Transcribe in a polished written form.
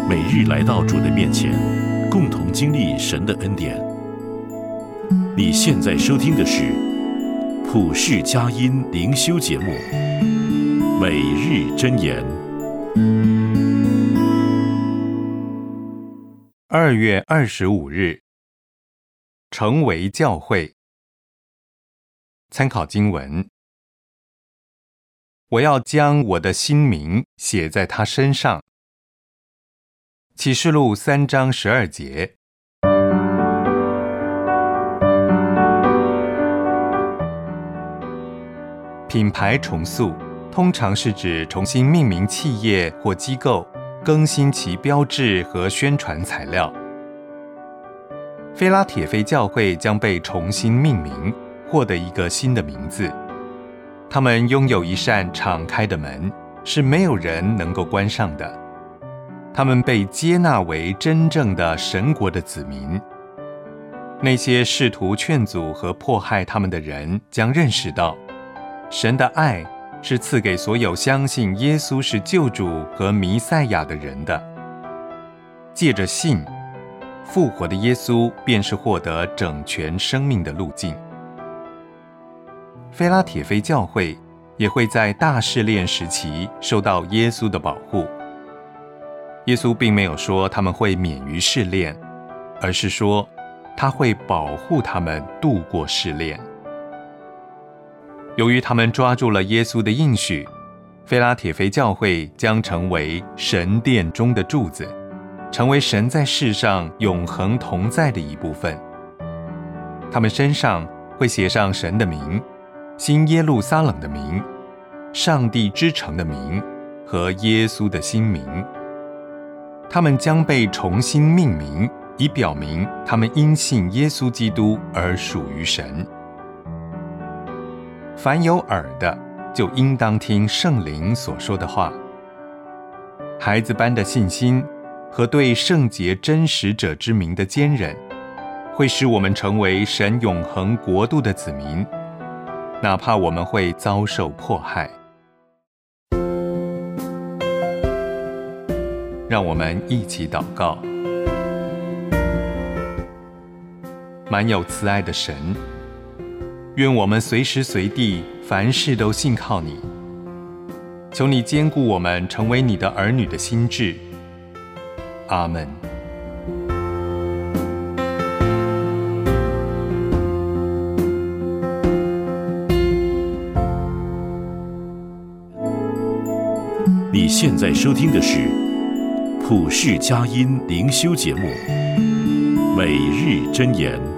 每日来到主的面前，共同经历神的恩典。你现在收听的是普世佳音灵修节目，每日箴言。 2月25日，成为教会。参考经文：我要将我的新名写在他身上。启示录3章12节。品牌重塑通常是指重新命名企业或机构，更新其标志和宣传材料。菲拉铁非教会将被重新命名，获得一个新的名字。他们拥有一扇敞开的门，是没有人能够关上的。他们被接纳为真正的神国的子民。那些试图劝阻和迫害他们的人将认识到，神的爱是赐给所有相信耶稣是救主和弥赛亚的人的。借着信，复活的耶稣便是获得整全生命的路径。菲拉铁非教会也会在大试炼时期受到耶稣的保护。耶稣并没有说他们会免于试炼，而是说他会保护他们度过试炼。由于他们抓住了耶稣的应许，菲拉铁非教会将成为神殿中的柱子，成为神在世上永恒同在的一部分。他们身上会写上神的名、新耶路撒冷的名、上帝之城的名和耶稣的新名。他们将被重新命名，以表明他们因信耶稣基督而属于神。凡有耳的，就应当听圣灵所说的话。孩子般的信心和对圣洁真实者之名的坚忍，会使我们成为神永恒国度的子民，哪怕我们会遭受迫害。让我们一起祷告。满有慈爱的神，愿我们随时随地凡事都信靠你，求你坚固我们成为你的儿女的心志。阿们。 你现在收听的是普世佳音灵修节目，每日箴言。